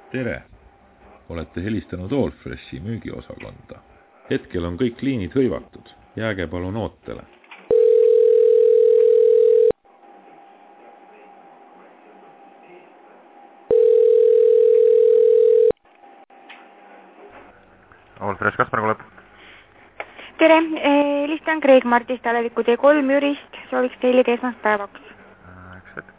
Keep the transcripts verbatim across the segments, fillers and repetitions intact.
Tere! Olete helistanud Allfreshi müügiosakonda. Hetkel on kõik liinid hõivatud. Jääge palun ootele. Allfresh, Kaspar kuuleb. Tere, listan Kreeg Martist Aleviku tee kolm Jürist. Sooviks teilida esmaspäevaks. Üks hetk.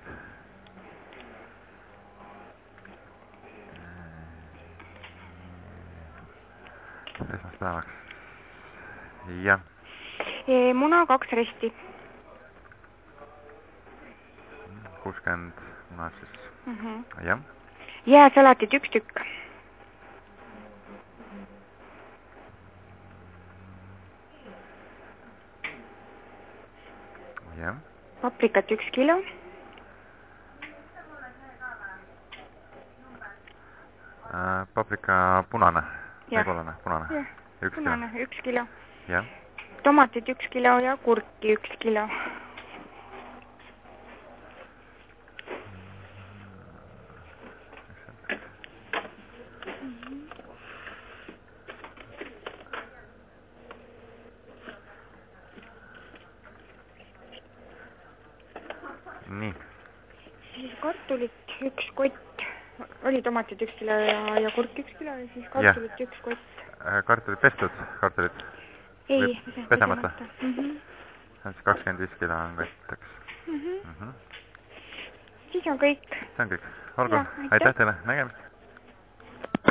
Esmaspäevaks. Jah. Muna kaks resti. kuuskümmend muna siis. Mm -hmm. Jah. Jääsalatit üks tükk. Jah. Paprikat üks kilo. Äh, paprika punane. Ja. Kolane, punane. Ja. Üks punane, kilo. üks kilo. Jah. Tomatit üks kilo ja kurki üks kilo. Nii. Siis kartulit üks kott. Oli tomatit üks kilo ja, ja kurk üks kilo ja siis kartulit ja. üks kott. Kartulit pestud? Kartulit? Ei, pesemata. Mm -hmm. siis kakskümmend viis kilo on kõik. Mm -hmm. Mm -hmm. Siis on kõik. See on kõik. Olgu, aitäh, aitäh teile, nägemist.